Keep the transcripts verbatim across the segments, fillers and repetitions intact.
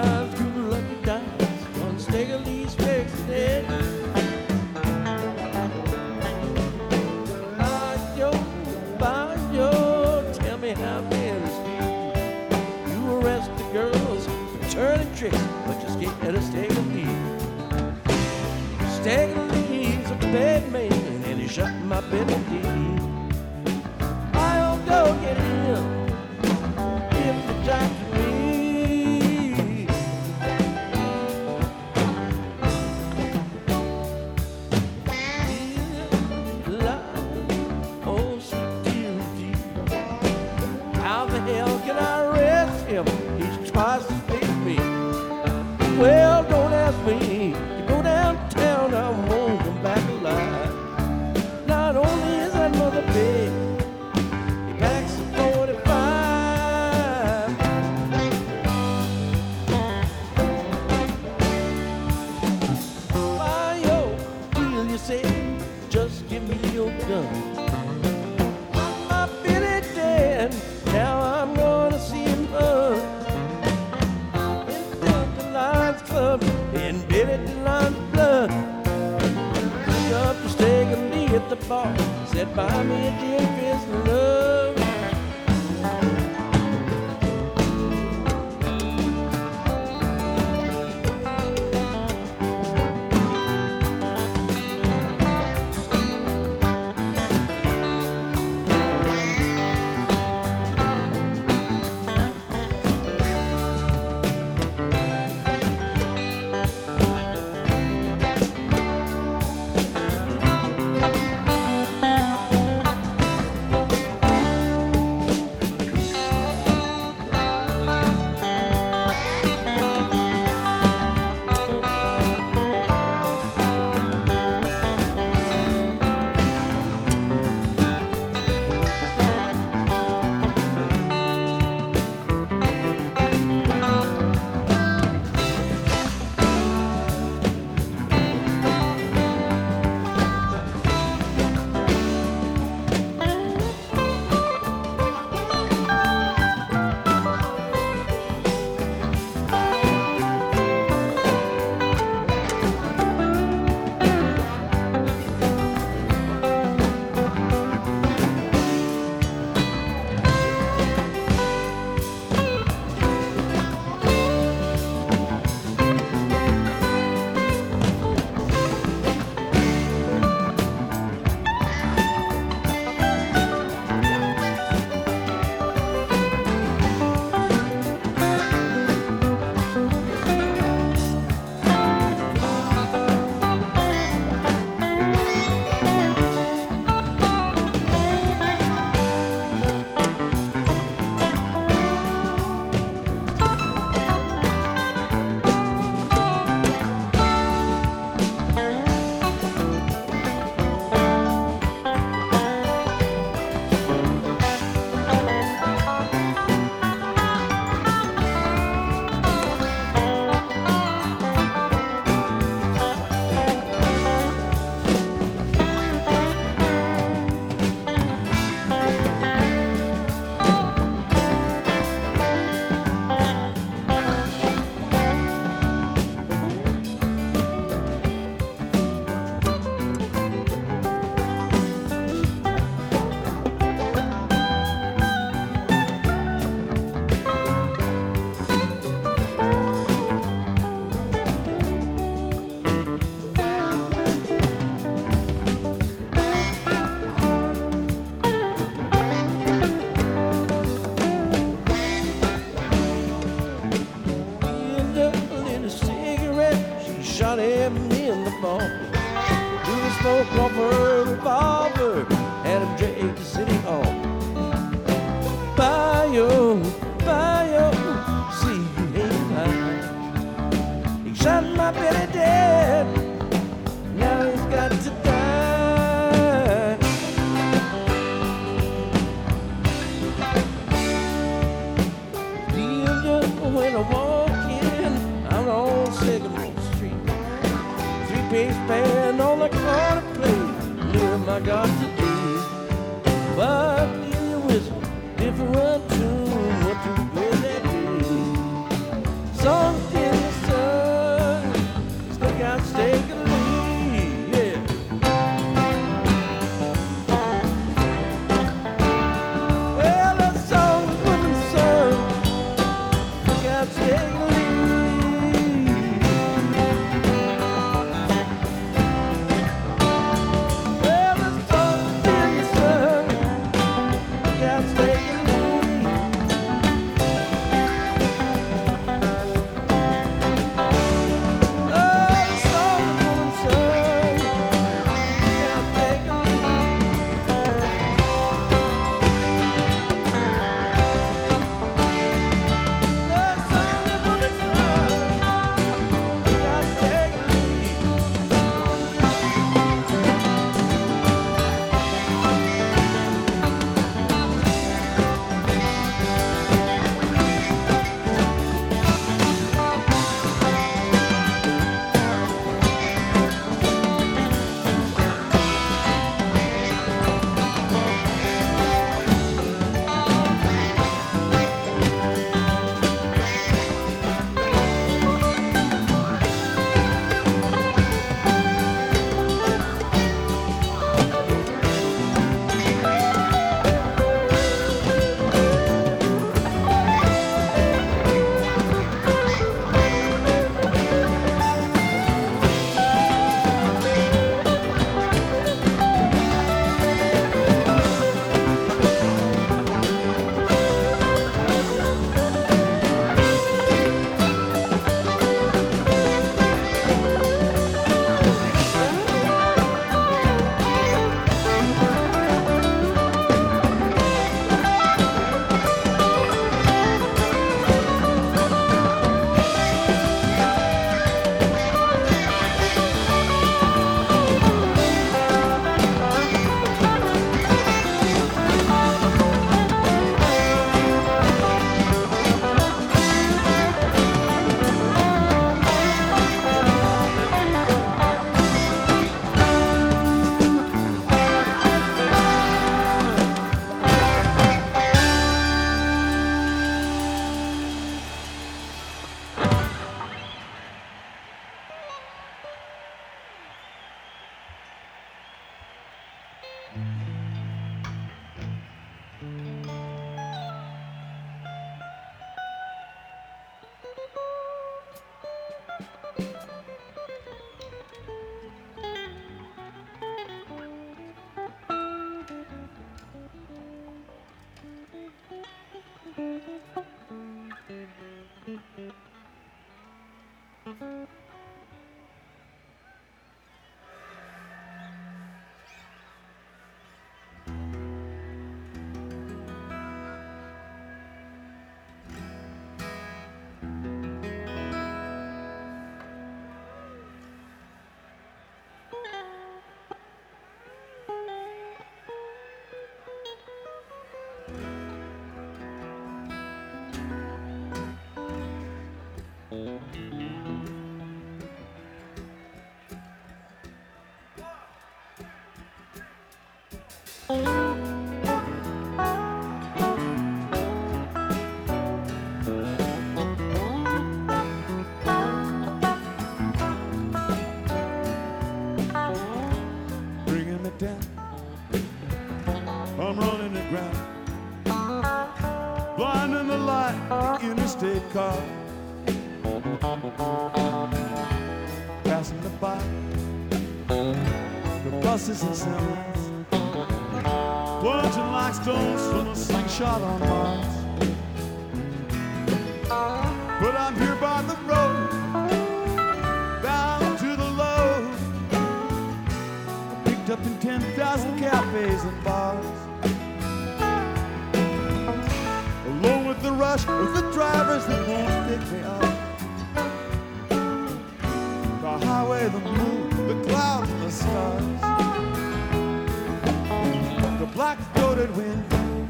lines through the lucky dice on Stegley's Rexhead. Bayo, Bayo, tell me how many speed you arrest the girls for turning tricks, but you scared of Stegley. Stegley's a bad man, and he shot my Billy D. I'll go get him if the job to me. Oh, sweet Dillity, how the hell can I arrest him? He's twice as big as me. Well, don't ask me. You go downtown, I won't come back alive. Not only is that mother big, he packs a forty-five. Why, yo, will you say, just give me your gun? My Billy dead, now I'm gonna see him run. In Delta Lions Club, in Billy DeLon's blood. Bring up the steak and leave at the bar. Said, buy me a gin fizz and love. Shot him in the fall. Threw the smoke off her revolver, had him dragged to City Hall. Bayo, Bayo, see you ain't lying. He shot my Billy dead, now he's got to die. Feel you when I walk in, I'm on Sycamore Street. Three-piece band on the corner plate, near my God today. But in your whistle, different tune, what you will that be? Song Bringing me down, I'm running the ground, blinding the light, the interstate car, passing the by, the buses and semis, plunging like stones from a slingshot on Mars. But I'm here by the road, down to the low, picked up in ten thousand cafes and bars, along with the rush of the drivers that won't pick me up. The highway, the moon, the clouds and the stars, the black-throated wind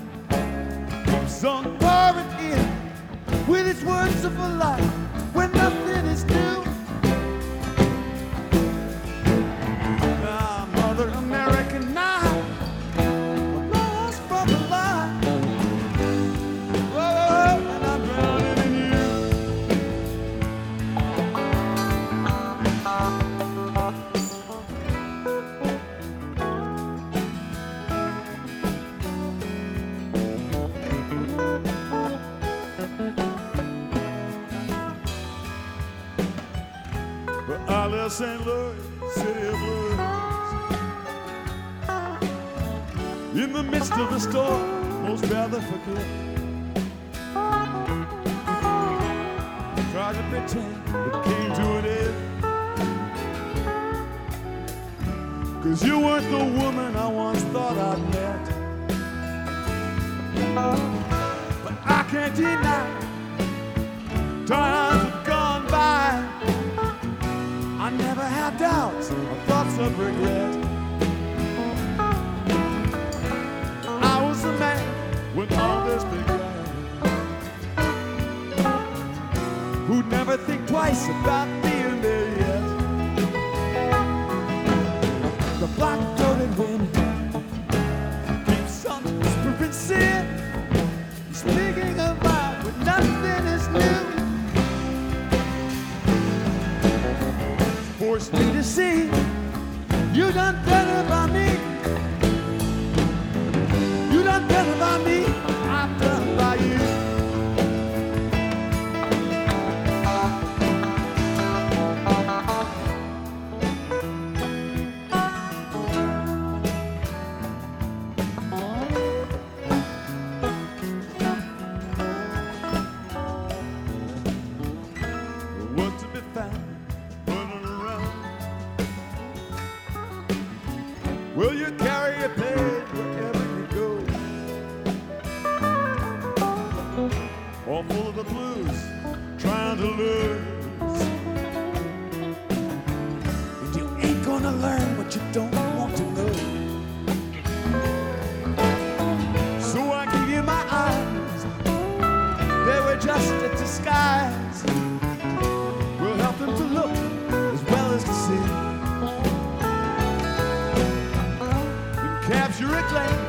sung pouring in with its words of a life when nothing is new. Now, Mother America, now I'm lost from the light. Oh, and I'm drowning in you. But I left Saint Louis, city of blues, in the midst of a storm most rather forget. Tried to pretend it came to an end, 'cause you weren't the woman I once thought I'd met. But I can't deny times have gone by, I never had doubts or thoughts of regret. I was the man when all this began, who'd never think twice about being there yet. The black-throated wind keeps on whispering sin, speaking about when nothing is new. Forced me to see you done better by me. You done better by me. I've done by you. What to be found? Will you carry your pain wherever you go? All full of the blues, trying to lose. And you ain't gonna learn what you don't want to know. So I give you my eyes, they were just a disguise. We'll help them to look as well as to see. Capture a glance